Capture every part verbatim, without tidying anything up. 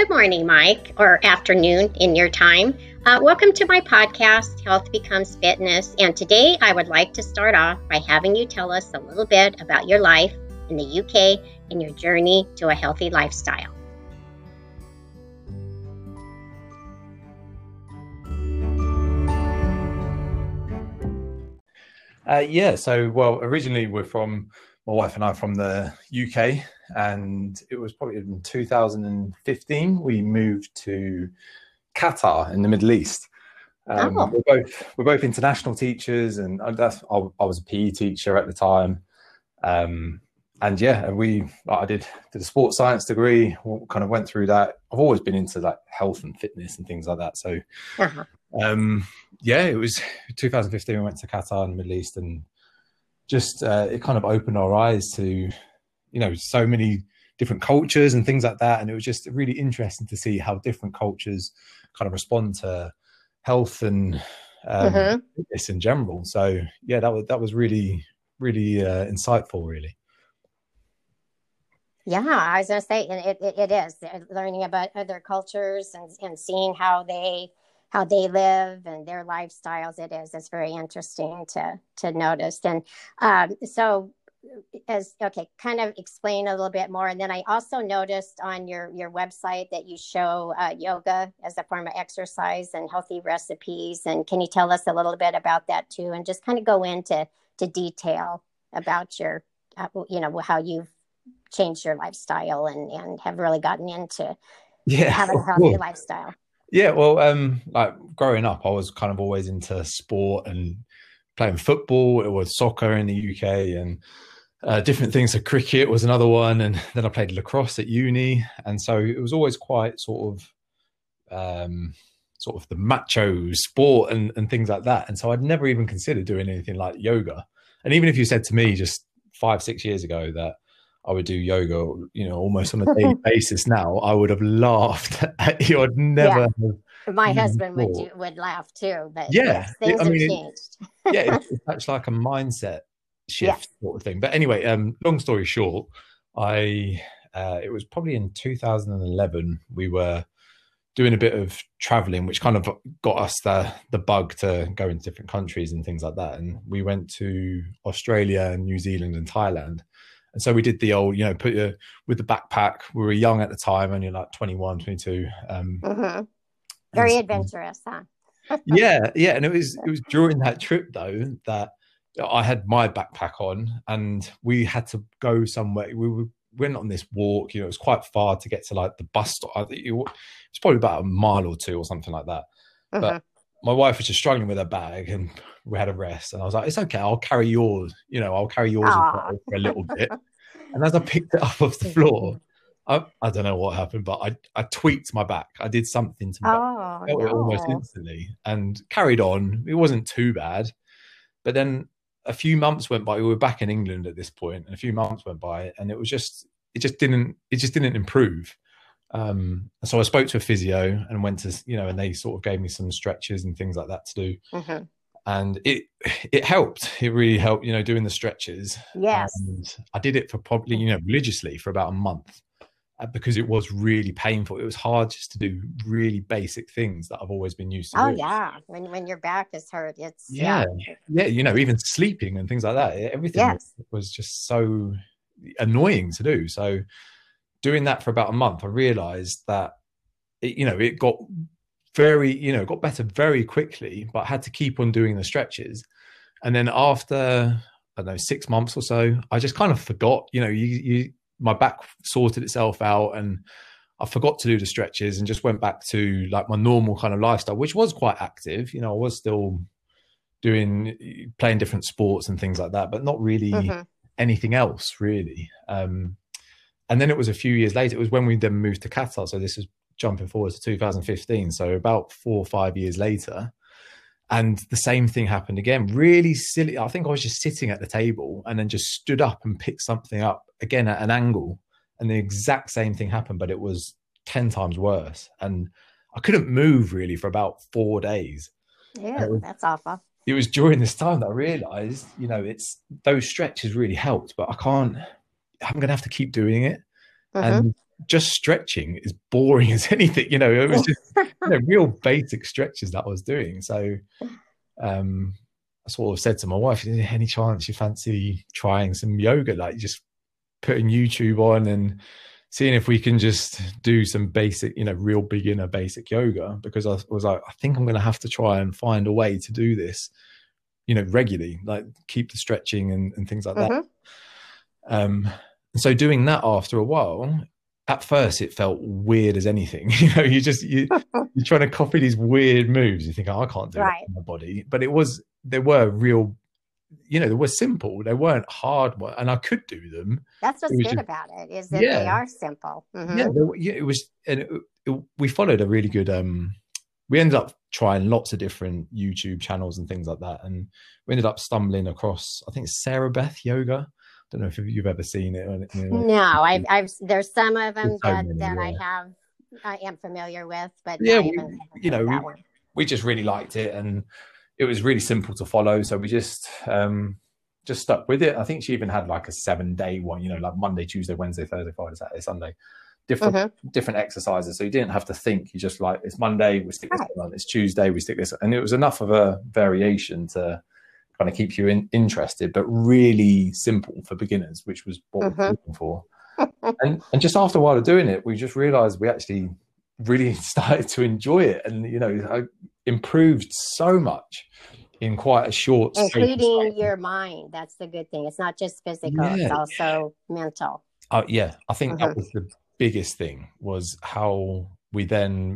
Good morning, Mike, or afternoon in your time. Uh, welcome to my podcast, Health Becomes Fitness. And today I would like to start off by having you tell us a little bit about your life in the U K and your journey to a healthy lifestyle. Uh, yeah, so, well, originally we're from, my wife and I are from the U K, and it was probably in two thousand fifteen we moved to Qatar in the Middle East. Um, Oh. we're both we're both international teachers, and that's, I, I was a P E teacher at the time. Um, and yeah, we I did did a sports science degree, kind of went through that. I've always been into like health and fitness and things like that. So Uh-huh. um, yeah, it was two thousand fifteen we went to Qatar in the Middle East, and just uh, it kind of opened our eyes to, you know, so many different cultures and things like that. And it was just really interesting to see how different cultures kind of respond to health and um, Mhm. fitness in general. So yeah, that was that was really really uh, insightful, really. Yeah, I was going to say, and it, it, it is uh, learning about other cultures and, and seeing how they how they live and their lifestyles. It is. It's very interesting to to notice. And um, so, as okay, kind of explain a little bit more. And then I also noticed on your your website that you show uh, yoga as a form of exercise and healthy recipes. And can you tell us a little bit about that too? And just kind of go into to detail about your, uh, you know, how you've changed your lifestyle and, and have really gotten into Yeah, having a healthy cool. lifestyle. Yeah, well, um, like growing up, I was kind of always into sport and playing football. It was soccer in the U K and uh, different things. So cricket was another one, and then I played lacrosse at uni, and so it was always quite sort of, um, sort of the macho sport and and things like that. And so I'd never even considered doing anything like yoga. And even if you said to me just five, six years ago that I would do yoga, you know, almost on a daily basis now, I would have laughed at you. I'd never. Yeah. Have, My never husband would thought. do, would laugh too, but Yeah, yes, things I have mean, changed. it, yeah, it's, it's actually like a mindset shift Yes. sort of thing. But anyway, um, long story short, I uh, it was probably in two thousand eleven we were doing a bit of traveling, which kind of got us the the bug to go into different countries and things like that. And we went to Australia and New Zealand and Thailand. And so we did the old, you know, put your with the backpack. We were young at the time, only like twenty-one, twenty-two. Um, Mm-hmm. Very so, adventurous, huh? yeah, yeah. And it was it was during that trip though that I had my backpack on, and we had to go somewhere. We were, went on this walk. You know, it was quite far to get to like the bus stop. I think it was probably about a mile or two or something like that. Mm-hmm. But my wife was just struggling with her bag, and we had a rest. And I was like, "It's okay. I'll carry yours. You know, I'll carry yours for a little bit." And as I picked it up off the floor, I, I don't know what happened, but I, I tweaked my back. I did something to my back. Oh, I felt no. it almost instantly and carried on. It wasn't too bad. But then a few months went by. We were back in England at this point, and a few months went by, and it was just, it just didn't, it just didn't improve. Um, and so I spoke to a physio and went to, you know, and they sort of gave me some stretches and things like that to do. Mm-hmm. And it it helped. It really helped, you know, doing the stretches. Yes. And I did it for probably, you know, religiously for about a month because it was really painful. It was hard just to do really basic things that I've always been used to Oh, doing. yeah. When when your back is hurt, it's yeah, yeah, yeah. You know, even sleeping and things like that. Everything yes. was, was just so annoying to do. So doing that for about a month, I realized that it, you know, it got very, you know, got better very quickly, but I had to keep on doing the stretches. And then after, I don't know, six months or so, I just kind of forgot, you know, you, you, my back sorted itself out and I forgot to do the stretches and just went back to like my normal kind of lifestyle, which was quite active. You know, I was still doing, playing different sports and things like that, but not really mm-hmm. anything else really. Um, and then it was a few years later, it was when we then moved to Qatar. So this is jumping forward to two thousand fifteen, so about four or five years later, and the same thing happened again. Really silly. I think I was just sitting at the table and then just stood up and picked something up again at an angle, and the exact same thing happened, but it was ten times worse. And I couldn't move really for about four days. Yeah, was, that's awful. It was during this time that I realized, you know, it's those stretches really helped, but I can't. I'm going to have to keep doing it. Mm-hmm. And just stretching is boring as anything, you know. It was just you know, real basic stretches that I was doing. So um I sort of said to my wife, any chance you fancy trying some yoga, like just putting YouTube on and seeing if we can just do some basic, you know, real beginner basic yoga, because I was like, I think I'm going to have to try and find a way to do this, you know, regularly, like keep the stretching and, and things like mm-hmm. that. Um, and so doing that after a while, at first it felt weird as anything. You know, you just, you, you're trying to copy these weird moves. You think, oh, I can't do right. that in my body. But it was, there were real, you know, they were simple. They weren't hard, and I could do them. That's what's good just, about it, is that yeah. they are simple. Mm-hmm. Yeah, they, yeah, it was, and it, it, we followed a really good, um, we ended up trying lots of different YouTube channels and things like that. And we ended up stumbling across, I think it's Sarah Beth Yoga. I don't know if you've ever seen it. Or, you know, no, I've, I've, there's some of them so that, many, that yeah. I have, I am familiar with, but yeah, I we, you know, we, we just really liked it, and it was really simple to follow. So we just, um, just stuck with it. I think she even had like a seven day one, you know, like Monday, Tuesday, Wednesday, Thursday, Friday, Saturday, Sunday, different, mm-hmm. different exercises. So you didn't have to think. You just like, it's Monday, we stick this right. on. It's Tuesday, we stick this. And it was enough of a variation to kind of keep you in, interested, but really simple for beginners, which was what mm-hmm. we were looking for. and, and just after a while of doing it, we just realized we actually really started to enjoy it. And, you know, I improved so much in quite a short including your mind. That's the good thing. It's not just physical, yeah. it's also mental. Uh, yeah, I think mm-hmm. that was the biggest thing, was how we then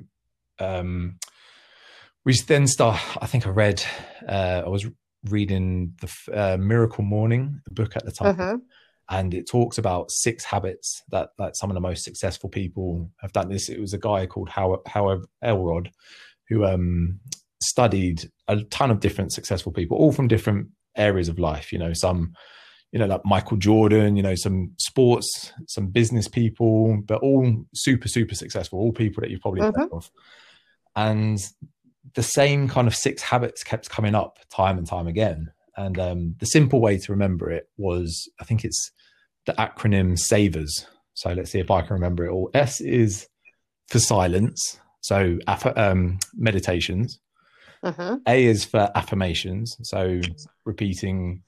um we then start I think I read uh I was reading the uh, Miracle Morning book at the time, mm-hmm. and it talks about six habits that that some of the most successful people have done. This, it was a guy called Howard, Howard Elrod, who um studied a ton of different successful people, all from different areas of life. You know, some, you know, like Michael Jordan, you know, some sports, some business people, but all super, super successful, all people that you've probably mm-hmm. heard of. And the same kind of six habits kept coming up time and time again. And um, the simple way to remember it was, I think it's the acronym SAVERS. So let's see if I can remember it all. S is for silence. So um, meditations. Mm-hmm. A is for affirmations, so repeating,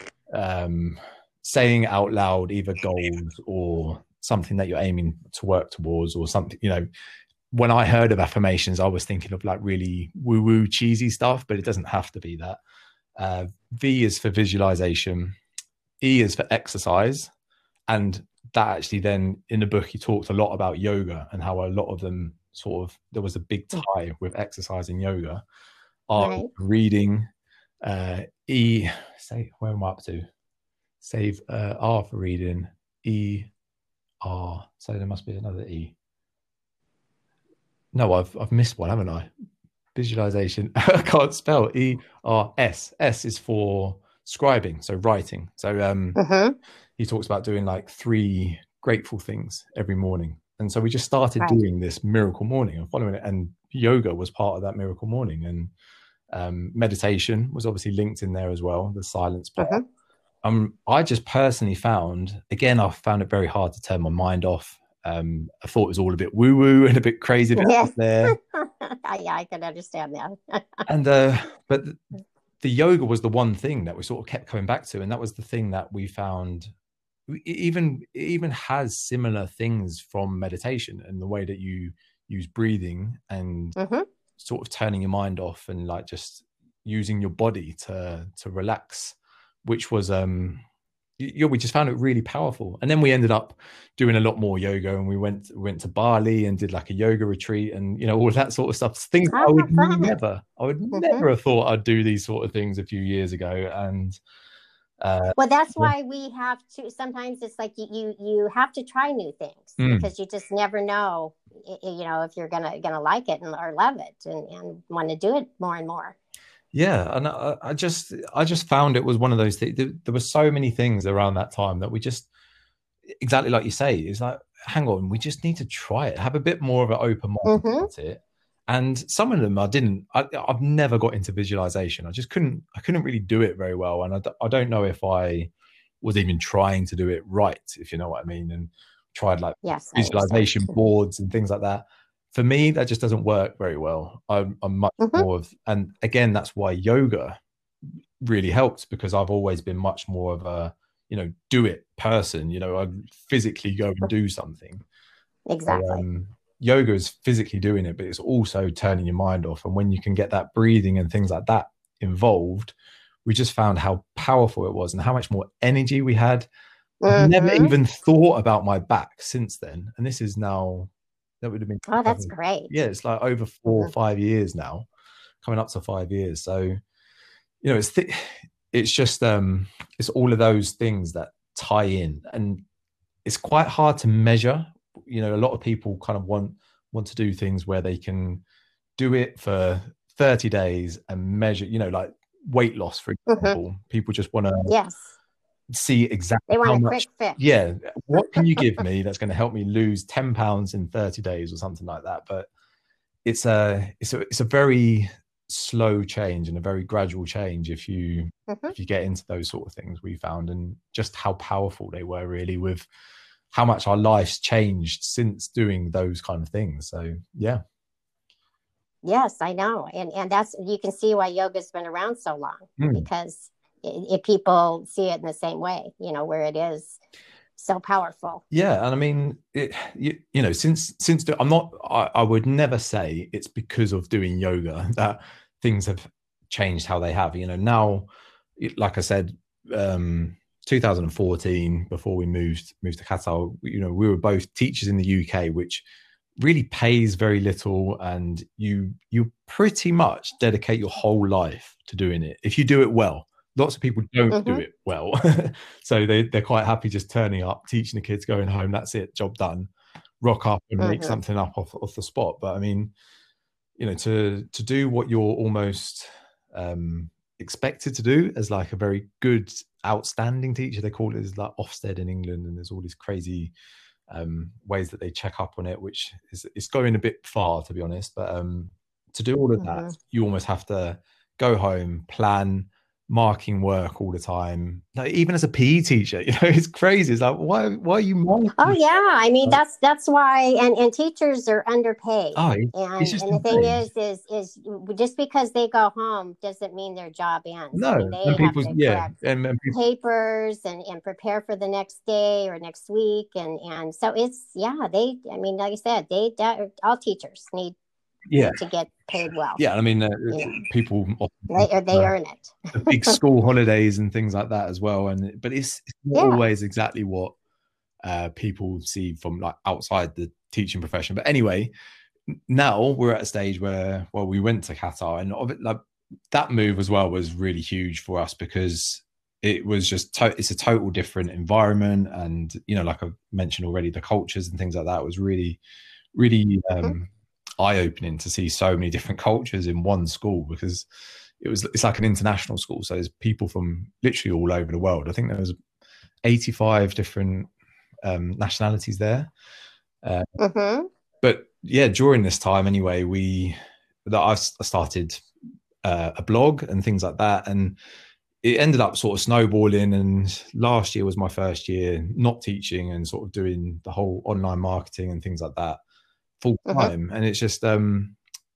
um, saying out loud either goals or something that you're aiming to work towards, or something, you know. When I heard of affirmations, I was thinking of like really woo-woo cheesy stuff, but it doesn't have to be that. Uh, V is for visualization. E is for exercise. And that actually then in the book, he talked a lot about yoga and how a lot of them sort of, there was a big tie with exercise and yoga. R right. reading, uh, E, say, where am I up to? Save uh, R for reading, E, R. So there must be another E. No, I've I've missed one, haven't I? Visualization. I can't spell. E, R, S. S is for scribing, so writing. So um, uh-huh. he talks about doing like three grateful things every morning. And so we just started right. doing this Miracle Morning and following it. And yoga was part of that Miracle Morning. And um, meditation was obviously linked in there as well, the silence part. Uh-huh. Um, I just personally found, again, I found it very hard to turn my mind off. Um, I thought it was all a bit woo-woo and a bit crazy bit yeah. out there. yeah, I can understand that. and uh, But the, the yoga was the one thing that we sort of kept coming back to. And that was the thing that we found, it even, it even has similar things from meditation and the way that you use breathing and mm-hmm. sort of turning your mind off and like just using your body to to relax, which was um yeah, we just found it really powerful. And then we ended up doing a lot more yoga, and we went went to Bali and did like a yoga retreat, and you know, all that sort of stuff. Things oh, I would fun. never, I would mm-hmm. never have thought I'd do these sort of things a few years ago. And uh, well, that's why we have to. Sometimes it's like you you, you have to try new things mm. because you just never know, you know, if you're gonna gonna like it and or love it and, and want to do it more and more. Yeah, and I, I just I just found it was one of those things. There, there were so many things around that time that we just, exactly like you say, is like, hang on, we just need to try it, have a bit more of an open mind mm-hmm. about it. And some of them I didn't. I, I've never got into visualization. I just couldn't. I couldn't really do it very well, and I, I don't know if I was even trying to do it right, if you know what I mean. And tried like Yes, I understand. visualization boards and things like that. For me, that just doesn't work very well. I'm, I'm much Mm-hmm. more of, and again, that's why yoga really helped, because I've always been much more of a, you know, do it person. You know, I physically go and do something. So, Exactly. um, yoga is physically doing it, but it's also turning your mind off. And when you can get that breathing and things like that involved, we just found how powerful it was and how much more energy we had. I've never Mm-hmm. even thought about my back since then. And this is now, that would have been, Oh, that's great. yeah, it's like over four or Mm-hmm. five years now, coming up to five years. So, you know, it's, th- it's just, um, it's all of those things that tie in, and it's quite hard to measure. You know, a lot of people kind of want, want to do things where they can do it for thirty days and measure, you know, like weight loss, for Mm-hmm. example. People just want to Yes. see exactly They want how a much, quick fix. yeah, what can you give me that's going to help me lose ten pounds in thirty days or something like that. But it's a, it's a, it's a very slow change and a very gradual change if you, Mm-hmm. if you get into those sort of things, we found, and just how powerful they were, really, with how much our lives changed since doing those kind of things. So yeah. Yes, I know. And and that's, you can see why yoga's been around so long, Mm. because if people see it in the same way, you know, where it is so powerful. Yeah, and I mean, it, you, you know, since since the, I'm not, I, I would never say it's because of doing yoga that things have changed how they have. You know, now, like I said, um, two thousand fourteen, before we moved moved to Qatar, you know, we were both teachers in the U K, which really pays very little, and you you pretty much dedicate your whole life to doing it if you do it well. Lots of people don't Mm-hmm. do it well. So they, they're quite happy just turning up, teaching the kids, going home, that's it, job done, rock up and make Mm-hmm. something up off, off the spot. But I mean, you know, to to do what you're almost um expected to do as like a very good, outstanding teacher, they call it, is like Ofsted in England, and there's all these crazy um ways that they check up on it, which is, it's going a bit far, to be honest. But um to do all of Mm-hmm. that, you almost have to go home, plan, marking work all the time. Like, even as a P E teacher, you know, it's crazy. It's like, why why are you marking? Oh yeah, I mean, that's that's why, and and teachers are underpaid. Oh, And it's just and the thing insane. is, is is just because they go home doesn't mean their job ends. I No, mean, and they have people, to yeah, correct and, and people, papers and and prepare for the next day or next week, and and so it's, yeah, they, I mean, like I said, they, all teachers need yeah, need to get paid well. yeah. I mean, uh, You know, people they they uh, earn it. the big school holidays and things like that as well. And but it's, it's not Yeah. always exactly what uh, people see from like outside the teaching profession. But anyway, now we're at a stage where, well, we went to Qatar, and of it, like, that move as well was really huge for us, because it was just to- it's a total different environment, and you know, like I mentioned already, the cultures and things like that was really, really um, mm-hmm. eye-opening to see so many different cultures in one school, because it was, it's like an international school, so there's people from literally all over the world. I think there was eighty-five different um, nationalities there. Uh, mm-hmm. But yeah, during this time anyway, we that I started uh, a blog and things like that, and it ended up sort of snowballing. And last year was my first year not teaching and sort of doing the whole online marketing and things like that full time. Mm-hmm. And it's just um,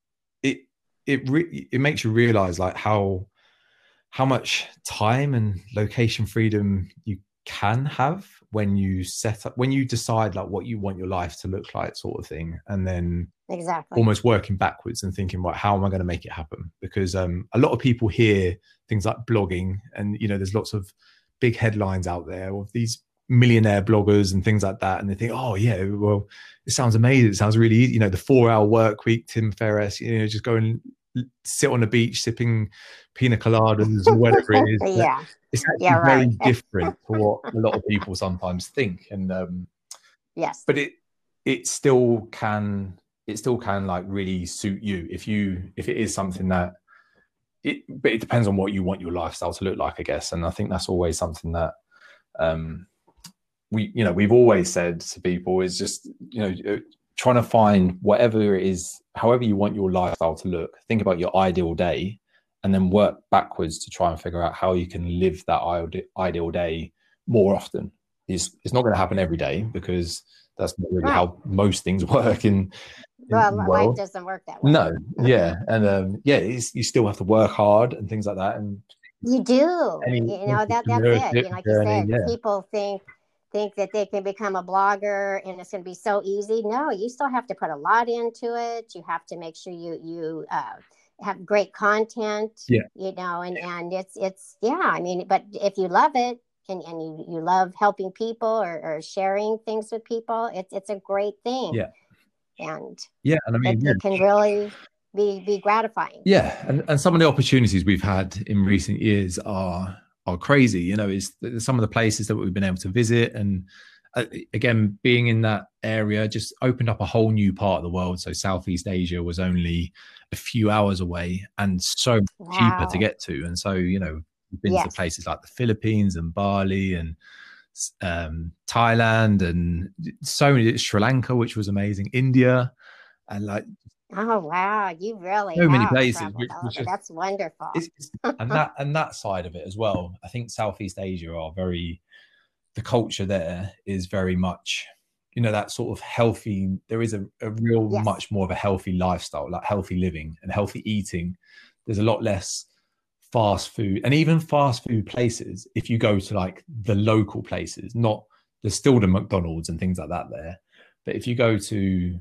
it it re- it makes you realize like how how much time and location freedom you can have when you set up, when you decide like what you want your life to look like, sort of thing, and then exactly almost working backwards and thinking, well, how am I going to make it happen? Because um, a lot of people hear things like blogging, and you know, there's lots of big headlines out there of these millionaire bloggers and things like that, and they think, oh yeah, well, it sounds amazing, it sounds really easy, you know, the four hour work week, Tim Ferriss, you know, just go and sit on the beach sipping pina coladas or whatever it is. Yeah, it's actually yeah, very right. different to what a lot of people sometimes think. And um yes, but it it still can it still can like really suit you if you if it is something that it but it depends on what you want your lifestyle to look like, I guess. And I think that's always something that um we you know we've always said to people is just, you know, trying to find whatever it is, however you want your lifestyle to look, think about your ideal day, and then work backwards to try and figure out how you can live that ideal day more often. It's, it's not going to happen every day, because that's not really Right. how most things work in, in Well, the life world. doesn't work that way. No, yeah, and um, yeah, it's, you still have to work hard and things like that. And You do. any You know, that that's it. entrepreneurship You know, like you journey, said, yeah, people think think that they can become a blogger and it's going to be so easy. No, you still have to put a lot into it. You have to make sure you you uh, have great content. yeah, You know, and and it's it's yeah. I mean, but if you love it and and you you love helping people or, or sharing things with people, it's it's a great thing. yeah, And yeah. And I it, mean, yeah, it can really be be gratifying. yeah, and, and some of the opportunities we've had in recent years are are crazy. You know, is some of the places that we've been able to visit, and uh, again, being in that area just opened up a whole new part of the world. So Southeast Asia was only a few hours away and so cheaper to Wow. get to. And so, you know, we've been to Yes. places like the Philippines and Bali and um, Thailand and so many, Sri Lanka, which was amazing, India, and like Oh wow, you really so many have places, traveled which all was over. just That's wonderful. it's, it's and that and that side of it as well. I think Southeast Asia are very, the culture there is very much, you know, that sort of healthy. There is a, a real Yes. much more of a healthy lifestyle, like healthy living and healthy eating. There's a lot less fast food, and even fast food places. If you go to like the local places, not there's still the McDonald's and things like that there, but if you go to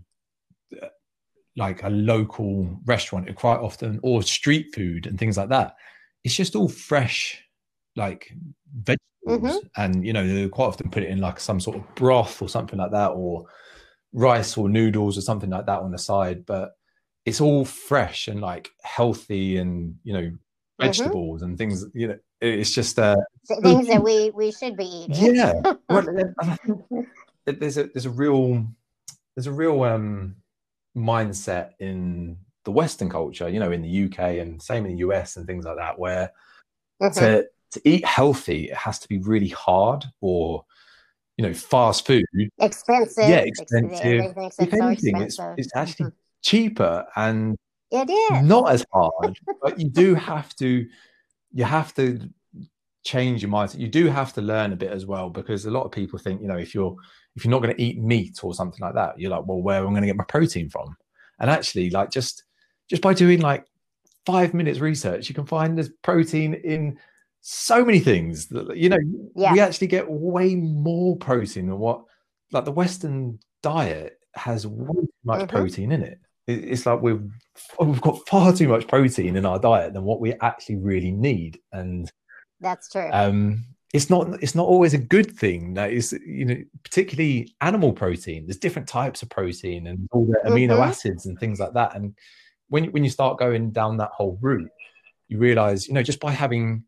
like a local restaurant quite often, or street food and things like that, it's just all fresh, like Mm-hmm. vegetables. And you know, they quite often put it in like some sort of broth or something like that, or rice or noodles or something like that on the side. But it's all fresh and like healthy, and you know, Mm-hmm. vegetables and things. You know, it's just uh Things that we we should be eating. yeah. Well, I think there's a there's a real there's a real um mindset in the Western culture, you know, in the U K and same in the U S and things like that, where Mm-hmm. to to eat healthy, it has to be really hard, or you know, fast food, yeah, Expensive. expensive. Everybody thinks If it's so anything, it's expensive. it's Mm-hmm. actually cheaper and It is. not as hard, but you do have to you have to change your mindset. You do have to learn a bit as well, because a lot of people think, you know, if you're if you're not going to eat meat or something like that, you're like, well, where am I going to get my protein from? And actually, like just just by doing like five minutes research, you can find there's protein in so many things that, you know, we Yes. actually get way more protein than what, like the Western diet has way too much Mm-hmm. protein in it. It's like we've we've got far too much protein in our diet than what we actually really need. And That's true. um it's not it's not always a good thing. That is, you know, particularly animal protein, there's different types of protein and all the amino Mm-hmm. acids and things like that. And when when you start going down that whole route, you realize, you know, just by having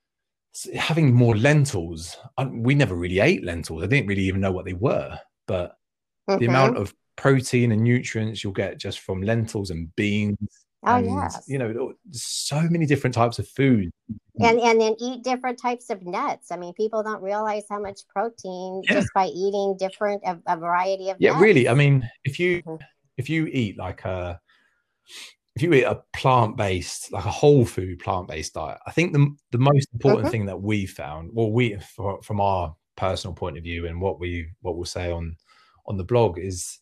having more lentils, I, we never really ate lentils. I didn't really even know what they were, but the Mm-hmm. amount of protein and nutrients you'll get just from lentils and beans, Oh and yes. you know, so many different types of food. And and then eat different types of nuts. I mean, people don't realize how much protein Yeah, just by eating different a, a variety of yeah, really. I nuts. mean, if you Mm-hmm. if you eat like a if you eat a plant-based, like a whole food plant-based diet, I think the the most important Mm-hmm. thing that we found, well, we for, from our personal point of view, and what we what we'll say on on the blog is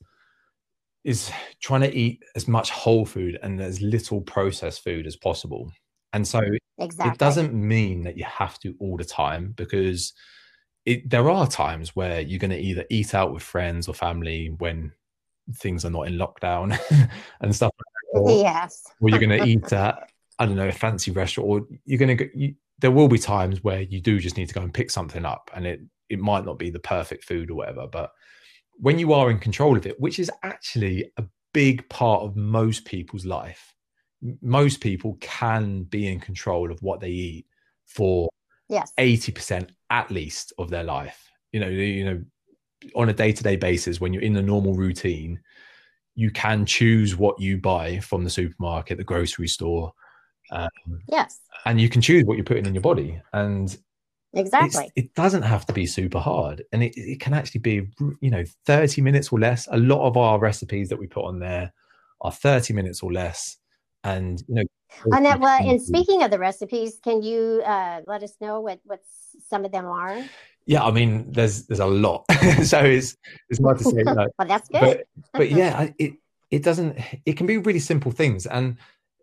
is trying to eat as much whole food and as little processed food as possible. And so it Exactly. doesn't mean that you have to all the time, because it, there are times where you're going to either eat out with friends or family when things are not in lockdown and stuff like that, or, Yes. or you're going to eat at, I don't know, a fancy restaurant, or you're going to go, you, there will be times where you do just need to go and pick something up, and it, it might not be the perfect food or whatever, but when you are in control of it, which is actually a big part of most people's life, most people can be in control of what they eat for Yes. eighty percent at least of their life. You know, you know, on a day-to-day basis, when you're in the normal routine, you can choose what you buy from the supermarket, the grocery store, um, Yes. and you can choose what you're putting in your body. And it's Exactly. it doesn't have to be super hard, and it, it can actually be, you know, thirty minutes or less. A lot of our recipes that we put on there are thirty minutes or less, and you know, On that, well, and speaking of the recipes, can you uh, let us know what what some of them are? Yeah, I mean, there's there's a lot, so it's it's hard to say. Like, Well, that's good. but but yeah, it it doesn't. It can be really simple things, and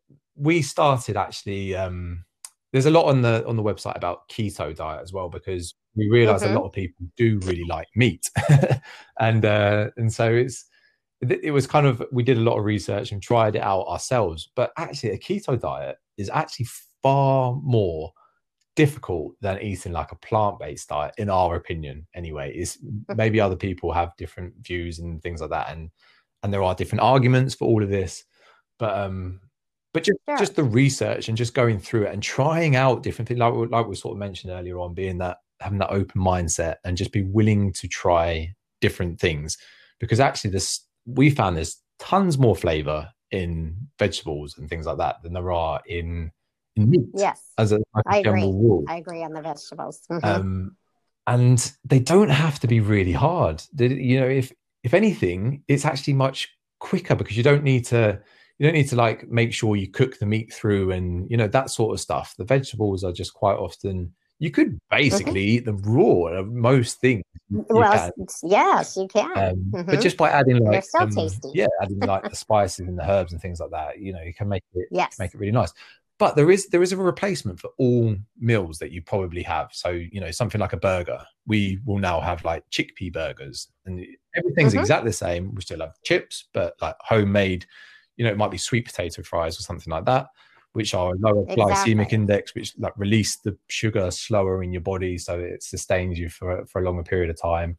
we started actually. Um, there's a lot on the on the website about keto diet as well, because we realize a Mm-hmm. lot of people do really like meat, and uh, and so it's it was kind of, we did a lot of research and tried it out ourselves. But actually, a keto diet is actually far more difficult than eating like a plant-based diet, in our opinion anyway. Is maybe other people have different views and things like that, and and there are different arguments for all of this, but um but just Sure. just the research and just going through it and trying out different things, like, like we sort of mentioned earlier on, being that, having that open mindset and just be willing to try different things, because actually this, we found there's tons more flavor in vegetables and things like that than there are in meat. Yes, as a, like I a general agree. rule. I agree on the vegetables. Mm-hmm. Um, and they don't have to be really hard. They, you know, if if anything, it's actually much quicker, because you don't need to you don't need to like make sure you cook the meat through and, you know, that sort of stuff. The vegetables are just quite often, you could basically mm-hmm. eat them raw of most things. Well, you yes, you can. Um, mm-hmm. But just by adding like, they're so um, tasty. yeah, adding like the spices and the herbs and things like that, you know, you can make it yes. make it really nice. But there is there is a replacement for all meals that you probably have. So, you know, something like a burger, we will now have like chickpea burgers, and everything's mm-hmm. exactly the same. We still have chips, but like homemade, you know, it might be sweet potato fries or something like that, which are a lower exactly. glycemic index, which like release the sugar slower in your body, so it sustains you for, for a longer period of time.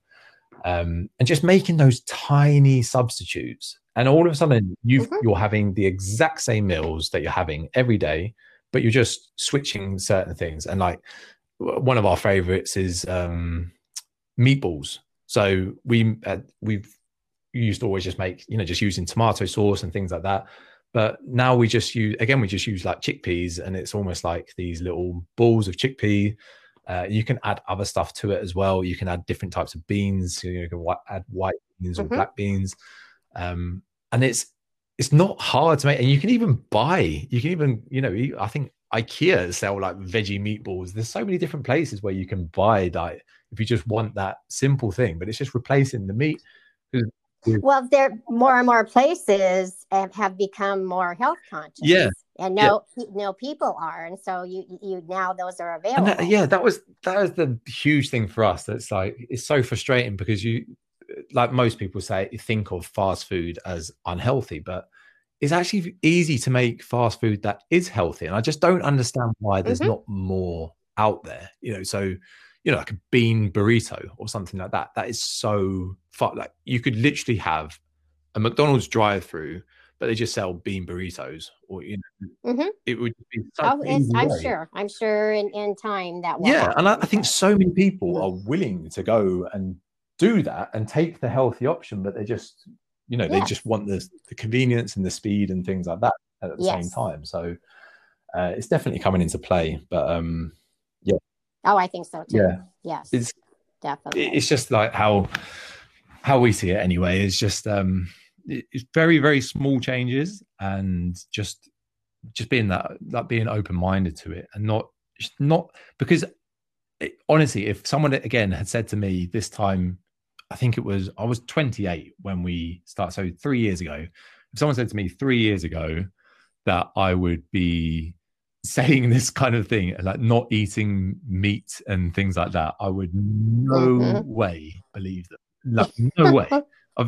Um, and just making those tiny substitutes, and all of a sudden you've, mm-hmm. you're having the exact same meals that you're having every day, but you're just switching certain things. And like one of our favorites is um, meatballs. So we uh, we've used to always just make, you know, just using tomato sauce and things like that. But now we just use, again, we just use like chickpeas, and it's almost like these little balls of chickpea. Uh, you can add other stuff to it as well. You can add different types of beans. You, know, you can add white beans mm-hmm. or black beans. Um, and it's it's not hard to make. And you can even buy, you can even, you know, I think IKEA sell like veggie meatballs. There's so many different places where you can buy that if you just want that simple thing, but it's just replacing the meat. Well, there more and more places have become more health conscious. Yeah. And no, yeah. no people are, and so you, you now those are available. And that, yeah, that was that was the huge thing for us. That's like, it's so frustrating, because you, like most people say, you think of fast food as unhealthy, but it's actually easy to make fast food that is healthy. And I just don't understand why there's mm-hmm. not more out there. You know, so you know, like a bean burrito or something like that. That is so fun. Like you could literally have a McDonald's drive-through, but they just sell bean burritos, or you know, mm-hmm. it would be such oh, it's, I'm way. sure, I'm sure in, in time that will yeah, happen. and I, I think so many people are willing to go and do that and take the healthy option, but they just, you know, yes. they just want the the convenience and the speed and things like that at the yes. same time. So uh, it's definitely coming into play. But um, yeah. Oh, I think so too. Yeah. Yes. It's definitely. It's just like how how we see it anyway. It's just um. It's very, very small changes, and just just being that, like being open-minded to it, and not not because it, honestly, if someone again had said to me this time, I think it was I was twenty-eight when we started, so three years ago. If someone said to me three years ago that I would be saying this kind of thing, like not eating meat and things like that, I would no mm-hmm. way believe them. Like, no way. I've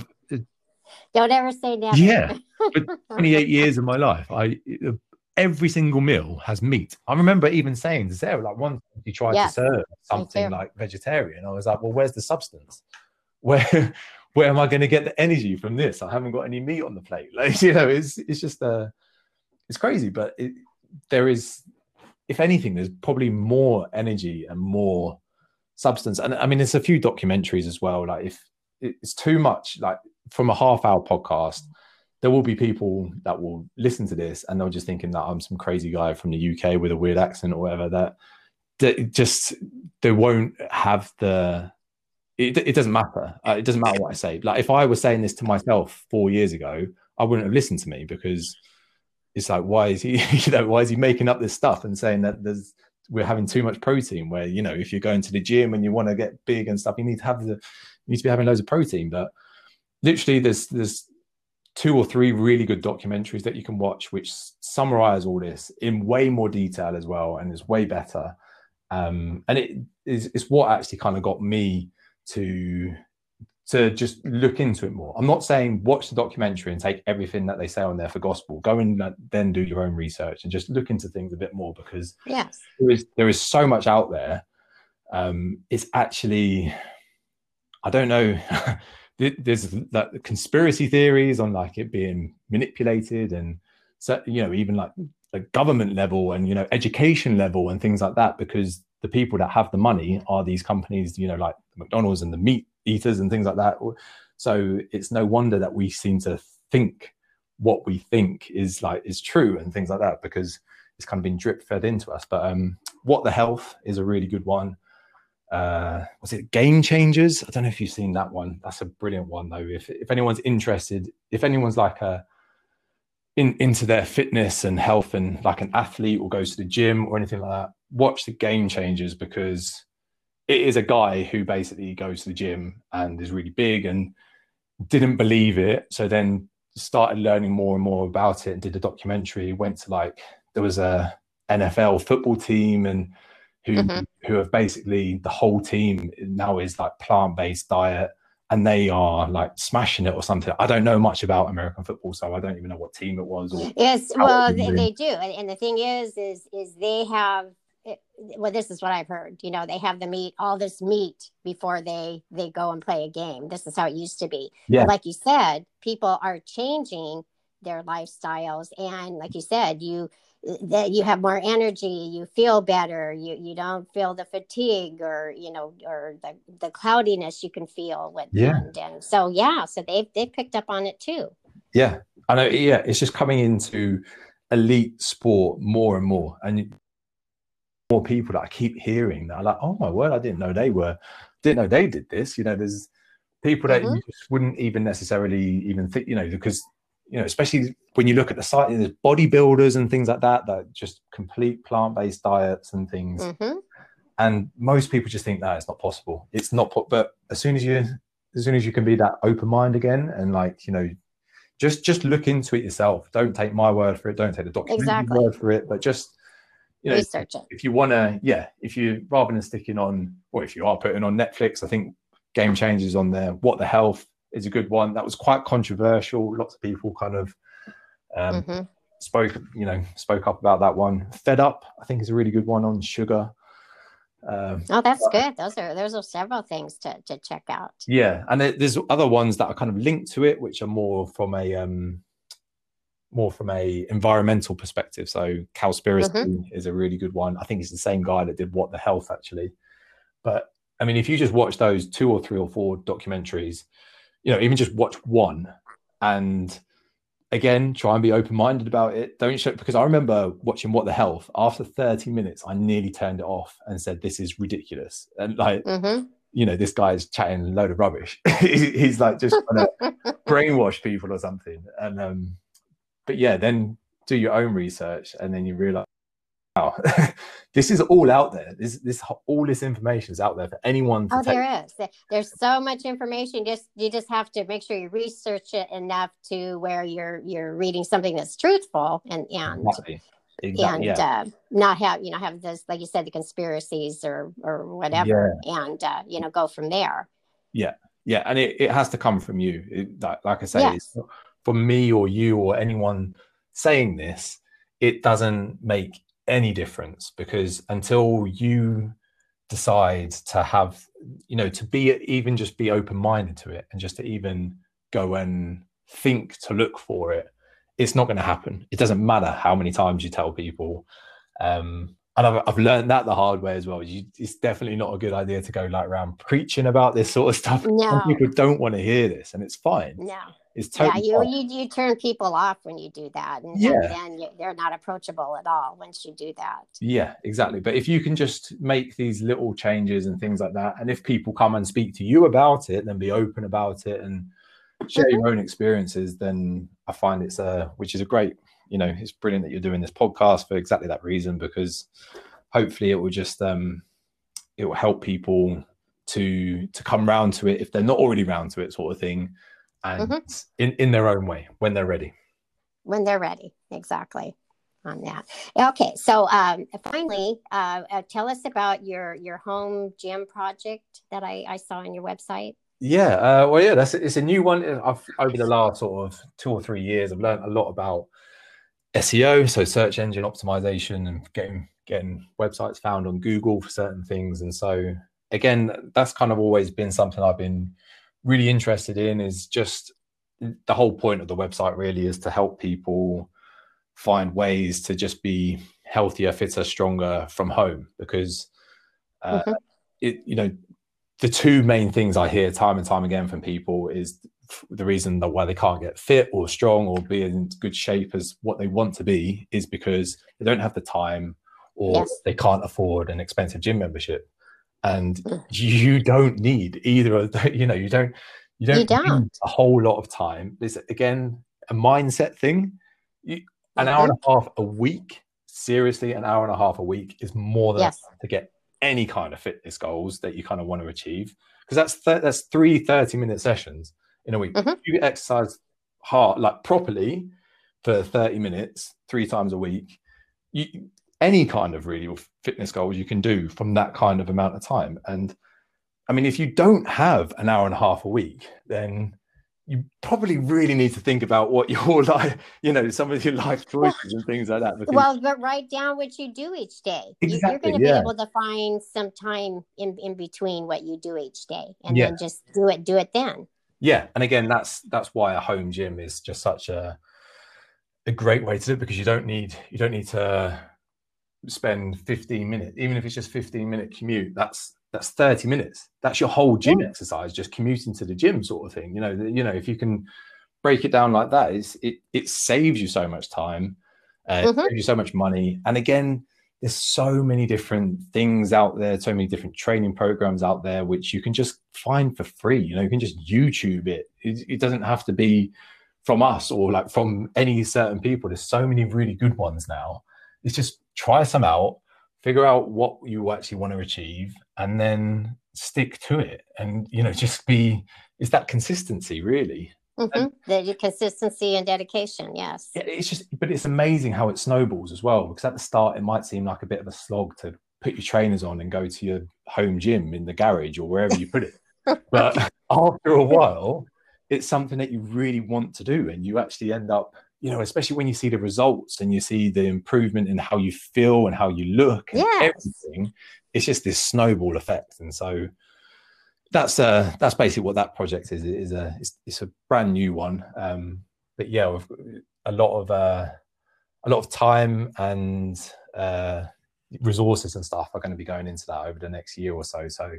Don't ever say never. Yeah, for twenty-eight years of my life, I every single meal has meat. I remember even saying to Sarah, like once she tried yes, to serve something like vegetarian, I was like, well, where's the substance? Where where am I going to get the energy from this? I haven't got any meat on the plate. Like, you know, it's it's just uh it's crazy, but it, there is, if anything, there's probably more energy and more substance. And I mean, there's a few documentaries as well. Like if it's too much, like from a half hour podcast, there will be people that will listen to this and they'll just thinking that I'm some crazy guy from the U K with a weird accent or whatever, that, that just, they won't have the, it, it doesn't matter. Uh, it doesn't matter what I say. Like if I was saying this to myself four years ago, I wouldn't have listened to me, because it's like, why is he, you know, why is he making up this stuff and saying that there's we're having too much protein, where, you know, if you're going to the gym and you want to get big and stuff, you need to have the, you need to be having loads of protein. But literally there's, there's two or three really good documentaries that you can watch, which summarize all this in way more detail as well. And it's way better. Um, and it is, it's what actually kind of got me to, to just look into it more. I'm not saying watch the documentary and take everything that they say on there for gospel. Go and then do your own research and just look into things a bit more, because yes, there is, there is so much out there. Um, it's actually, I don't know, there's that conspiracy theories on like it being manipulated, and so, you know, even like the government level and, you know, education level and things like that, because the people that have the money are these companies, you know, like McDonald's and the meat eaters and things like that. So it's no wonder that we seem to think what we think is like is true and things like that, because it's kind of been drip fed into us. But um What the Health is a really good one. Uh was it Game Changers? I don't know if you've seen that one. That's a brilliant one though. If if anyone's interested, if anyone's like a in into their fitness and health and like an athlete or goes to the gym or anything like that, watch the Game Changers, because it is a guy who basically goes to the gym and is really big and didn't believe it. So then started learning more and more about it and did a documentary, went to like, there was a N F L football team and who, mm-hmm. who have basically, the whole team now is like plant-based diet, and they are like smashing it or something. I don't know much about American football, so I don't even know what team it was. Or yes, well, they, they do. And the thing is, is, is they have, well, this is what I've heard, you know, they have the meat, all this meat before they, they go and play a game. This is how it used to be. Yeah. But like you said, people are changing their lifestyles. And like you said, you, that you have more energy, you feel better, you, you don't feel the fatigue or, you know, or the, the cloudiness you can feel with. Yeah. And, and so, yeah, so they've, they've picked up on it too. Yeah, I know. Yeah. It's just coming into elite sport more and more. And more people that I keep hearing that are like, oh my word, I didn't know they were, didn't know they did this. You know, there's people that mm-hmm. you just wouldn't even necessarily even think, you know, because, you know, especially when you look at the site, there's bodybuilders and things like that, that just complete plant-based diets and things. Mm-hmm. And most people just think that it's not possible. It's not, po- but as soon as you, as soon as you can be that open mind again, and like, you know, just, just look into it yourself. Don't take my word for it. Don't take the doctor's exactly. word for it, but just, you know, research it. If you want to, yeah, if you, rather than sticking on, or if you are putting on Netflix, I think Game Changers on there, What the Health is a good one. That was quite controversial. Lots of people kind of um, mm-hmm. spoke, you know, spoke up about that one. Fed Up, I think, is a really good one on sugar. Um, oh, that's but, good. Those are, those are several things to, to check out. Yeah. And there's other ones that are kind of linked to it, which are more from a, um, more from a environmental perspective. So Cowspiracy mm-hmm. is a really good one. I think it's the same guy that did What the Health, actually. But I mean, if you just watch those two or three or four documentaries, you know, even just watch one, and again, try and be open-minded about it. Don't show, because I remember watching What the Health, after thirty minutes, I nearly turned it off and said, this is ridiculous. And like, mm-hmm. you know, this guy's chatting a load of rubbish. He's like just trying to brainwash people or something. And, um, but yeah, then do your own research, and then you realize, wow, this is all out there. This, this, all this information is out there for anyone to oh, take. There is. There's so much information. Just you just have to make sure you research it enough to where you're you're reading something that's truthful and and exactly. Exactly, and yeah. uh, not have you know have this, like you said, the conspiracies or or whatever, yeah. and uh, you know go from there. Yeah, yeah, and it, it has to come from you. It, like, like I say, yes. it's for me or you or anyone saying this, it doesn't make any difference, because until you decide to have, you know, to be even just be open-minded to it, and just to even go and think to look for it, it's not going to happen. It doesn't matter how many times you tell people. Um, and I've, I've learned that the hard way as well. You, it's definitely not a good idea to go like around preaching about this sort of stuff. No. Some people don't want to hear this, and it's fine. No. It's totally yeah, you, you you turn people off when you do that, and, yeah. and then you, they're not approachable at all once you do that. Yeah, exactly. But if you can just make these little changes and things like that, and if people come and speak to you about it, then be open about it and share mm-hmm. your own experiences, then I find it's a, which is a great, you know, it's brilliant that you're doing this podcast for exactly that reason, because hopefully it will just um, it will help people to to come round to it if they're not already round to it, sort of thing, and mm-hmm. in in their own way when they're ready. When they're ready, exactly. On that. Okay, so um, finally, uh, uh, tell us about your your home gym project that I, I saw on your website. Yeah, uh, well, yeah, that's it's a new one. I've over the last sort of two or three years, I've learned a lot about S E O, so search engine optimization, and getting getting websites found on Google for certain things. And so again, that's kind of always been something I've been really interested in. Is just the whole point of the website really is to help people find ways to just be healthier, fitter, stronger from home, because uh, mm-hmm. it, you know, the two main things I hear time and time again from people is the reason that why they can't get fit or strong or be in good shape as what they want to be is because they don't have the time, or yes. they can't afford an expensive gym membership. And you don't need either of the, you know, you don't, you don't, you don't. need a whole lot of time. There's again, a mindset thing. You, An hour and a half a week, seriously, an hour and a half a week is more than yes. enough to get any kind of fitness goals that you kind of want to achieve. Because that's th- that's three thirty minute sessions in a week. Mm-hmm. If you exercise hard, like properly for thirty minutes, three times a week, you, any kind of really fitness goals you can do from that kind of amount of time. And I mean, if you don't have an hour and a half a week, then you probably really need to think about what your life, you know, some of your life choices and things like that. Because, well, but write down what you do each day. Exactly, You're going to yeah. be able to find some time in, in between what you do each day, and yeah. then just do it, do it then. Yeah. And again, that's, that's why a home gym is just such a, a great way to do it, because you don't need, you don't need to spend fifteen minutes, even if it's just fifteen minute commute, that's, that's thirty minutes. That's your whole gym yeah. exercise, just commuting to the gym sort of thing. You know, you know, if you can break it down like that, it's, it, it saves you so much time, uh, mm-hmm. it saves you so much money. And again, there's so many different things out there, so many different training programs out there, which you can just find for free. You know, you can just YouTube it. It, it doesn't have to be from us or like from any certain people. There's so many really good ones now. It's just try some out, figure out what you actually want to achieve, and then stick to it. And, you know, just be, it's that consistency really. Mm-hmm. The consistency and dedication. Yes. It's just, but it's amazing how it snowballs as well, because at the start, it might seem like a bit of a slog to put your trainers on and go to your home gym in the garage or wherever you put it. But after a while, it's something that you really want to do. And you actually end up, you know, especially when you see the results and you see the improvement in how you feel and how you look and yes. everything, it's just this snowball effect. And so that's uh that's basically what that project is. It is a it's, it's a brand new one. Um, but yeah, we've got a lot of uh, a lot of time and uh, resources and stuff are going to be going into that over the next year or so. So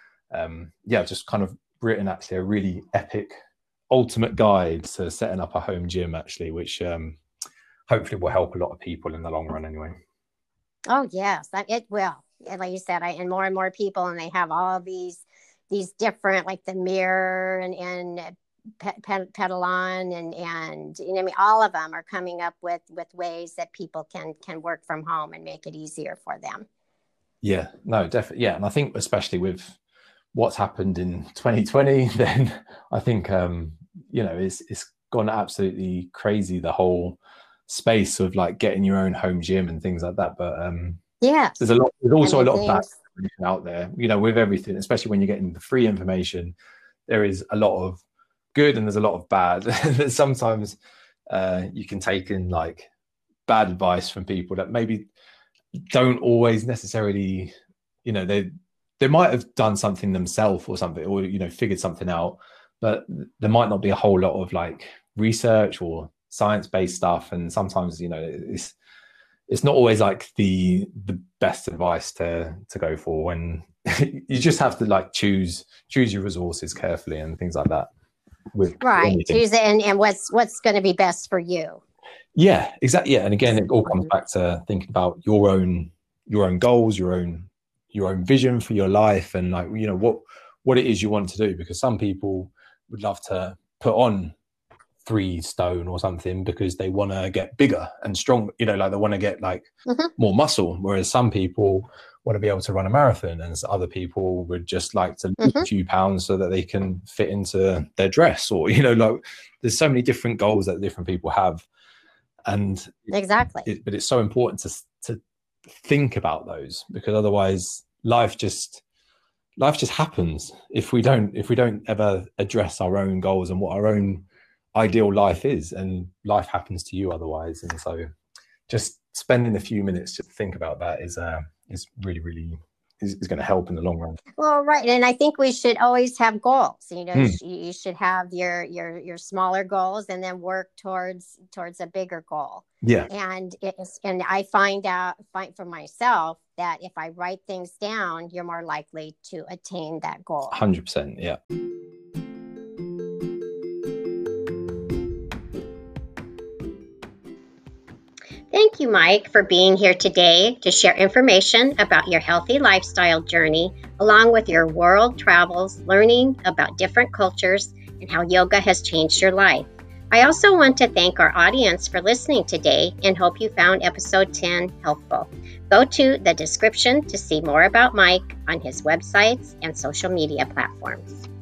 um, yeah, just kind of written actually a really epic ultimate guide to setting up a home gym actually, which um, hopefully will help a lot of people in the long run anyway. Oh yes, it will. And like you said, I, and more and more people, and they have all these these different, like the Mirror and and Pe- Pe- Peloton and and you know, I mean, all of them are coming up with with ways that people can can work from home and make it easier for them. Yeah, no, definitely. Yeah, and I think especially with what's happened in twenty twenty, then I think um, you know, it's it's gone absolutely crazy, the whole space of like getting your own home gym and things like that. But um, yeah, there's a lot. There's also a lot of bad information out there. You know, with everything, especially when you're getting the free information, there is a lot of good and there's a lot of bad. Sometimes uh, you can take in like bad advice from people that maybe don't always necessarily, you know, they they might have done something themselves or something, or you know, figured something out, but there might not be a whole lot of like research or science-based stuff. And sometimes, you know, it's it's not always like the the best advice to to go for, when you just have to like choose choose your resources carefully and things like that. With right, anything. choose it and, and what's what's going to be best for you. Yeah, exactly. Yeah, and again, it all comes back to thinking about your own your own goals, your own your own vision for your life, and like, you know, what what it is you want to do. Because some people would love to put on three stone or something because they want to get bigger and strong, you know, like they want to get like mm-hmm. more muscle. Whereas some people want to be able to run a marathon, and other people would just like to lose mm-hmm. a few pounds so that they can fit into their dress, or, you know, like there's so many different goals that different people have. And exactly. It, but it's so important to, to think about those, because otherwise life just, life just happens if we don't, if we don't ever address our own goals and what our own ideal life is, and life happens to you otherwise. And so just spending a few minutes to think about that is uh is really really is, is going to help in the long run. Well, right. And I think we should always have goals. You know, mm. you, you should have your your your smaller goals and then work towards towards a bigger goal. Yeah. And it's and I find out find for myself that if I write things down, you're more likely to attain that goal. one hundred percent. Yeah. Thank you, Mike, for being here today to share information about your healthy lifestyle journey, along with your world travels, learning about different cultures and how yoga has changed your life. I also want to thank our audience for listening today and hope you found episode ten helpful. Go to the description to see more about Mike on his websites and social media platforms.